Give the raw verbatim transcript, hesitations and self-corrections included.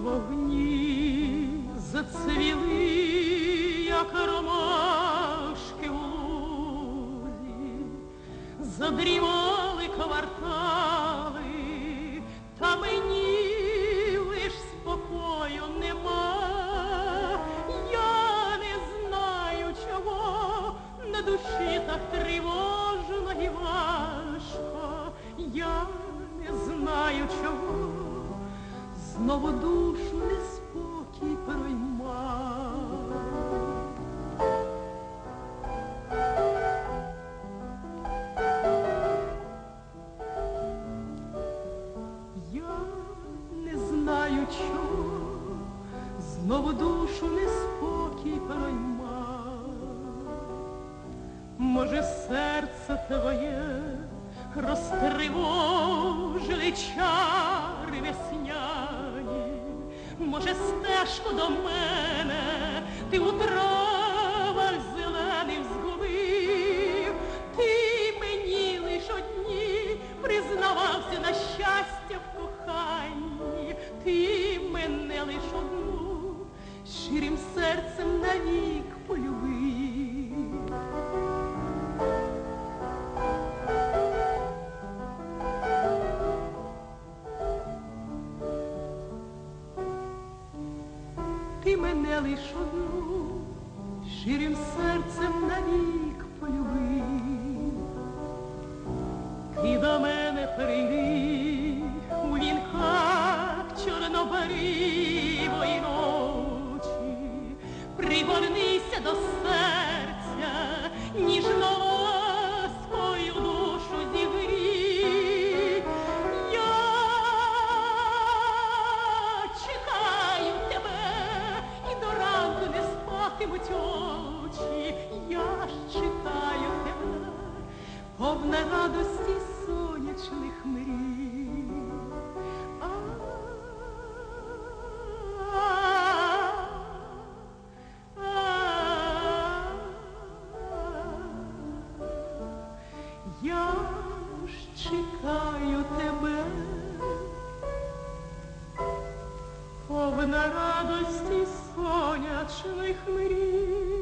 вогні зацвіли, як ромашки у лузі, задрімали квартали, та мені лиш спокою нема. Я не знаю, чого на душі так тривожно і важко. Я не знаю, чого знову душу неспокій пройма. Я не знаю, чого знову душу неспокій пройма. Може, серце твоє розтривожили чари весняні, може, стежку до мене ти у травах зелених згубив. Ти мені лиш одні признавався на щастя в коханні, ти мене лиш одну щирим серцем навік полюбив. Ти мене лиш одну щирим серцем навік полюбив. Ти до мене прийди у вінках чорнобривої ночі, пригорнися до серця, ніжно свою душу зігрій. Я чекаю тебе, і до ранку не спатимуть очі. Я ж чекаю тебе, повна радості сонячних мрій. Я ж чекаю тебе, повна радості сонячних мрій.